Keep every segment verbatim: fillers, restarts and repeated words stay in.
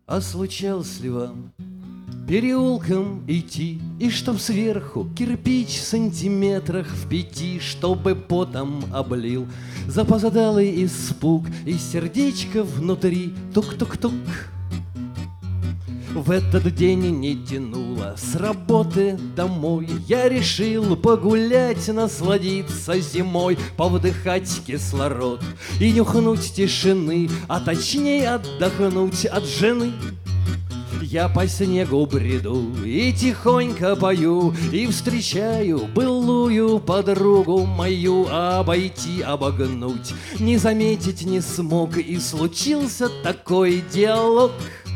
А случалось ли вам переулком идти, и чтоб сверху кирпич сантиметрах в пяти, чтобы потом облил запоздалый испуг, и сердечко внутри тук-тук-тук? В этот день не тянуло с работы домой. Я решил погулять, насладиться зимой, повдыхать кислород и нюхнуть тишины, а точнее отдохнуть от жены. Я по снегу бреду и тихонько пою, и встречаю былую подругу мою. Обойти, обогнуть, не заметить не смог, и случился такой диалог.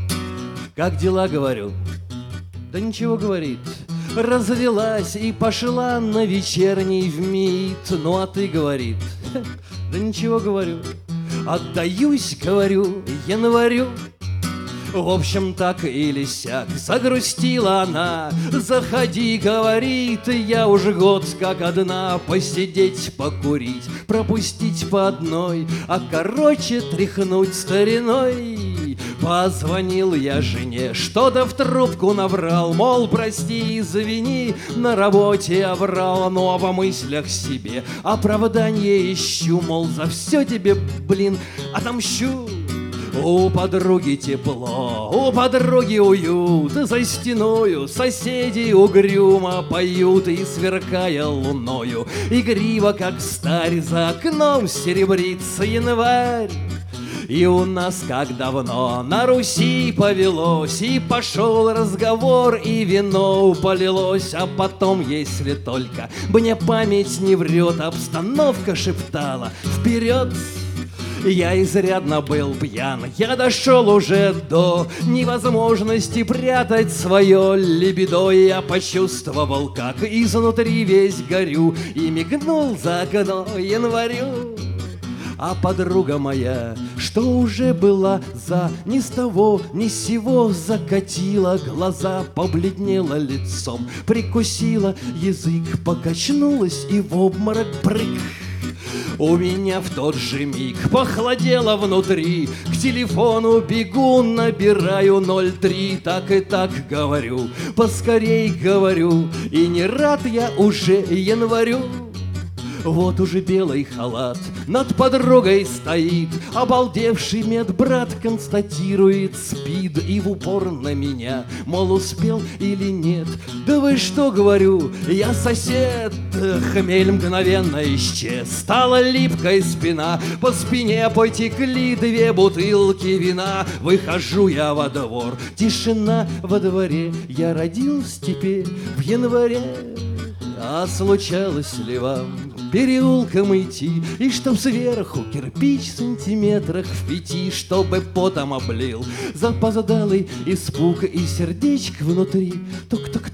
Как дела, говорю? Да ничего, говорит. Развелась и пошла на вечерний в МИД. Ну а ты, говорит? Да ничего, говорю. Отдаюсь, говорю, январю. В общем, так или сяк, загрустила она. Заходи, говорит, я уже год как одна. Посидеть, покурить, пропустить по одной, а короче тряхнуть стариной. Позвонил я жене, что-то в трубку наврал, мол, прости, извини, на работе оврал. Ну а во мыслях себе оправдание ищу, мол, за все тебе, блин, отомщу. У подруги тепло, у подруги уют, за стеною соседи угрюмо поют, и, сверкая луною, игриво, как старь, за окном серебрится январь. И у нас, как давно, на Руси повелось, и пошел разговор, и вино полилось. А потом, если только мне память не врет, обстановка шептала «Вперед!». Я изрядно был пьян, я дошел уже до невозможности прятать свое либидо. Я почувствовал, как изнутри весь горю, и мигнул за окно январю. А подруга моя, что уже была за, ни с того, ни с сего закатила глаза, побледнела лицом, прикусила язык, покачнулась и в обморок прыг. У меня в тот же миг похолодело внутри, к телефону бегу, набираю ноль три. Так и так говорю, поскорей говорю, и не рад я уже январю. Вот уже белый халат над подругой стоит, обалдевший медбрат констатирует СПИД, и в упор на меня, мол, успел или нет. Да вы что, говорю, я сосед. Хмель мгновенно исчез, стала липкой спина, по спине потекли две бутылки вина. Выхожу я во двор, тишина во дворе, я родился теперь в январе. А случалось ли вам переулком идти, и чтоб сверху кирпич сантиметрах в пяти, чтобы потом облил запоздалый испуг, и сердечко внутри тук-тук-тук?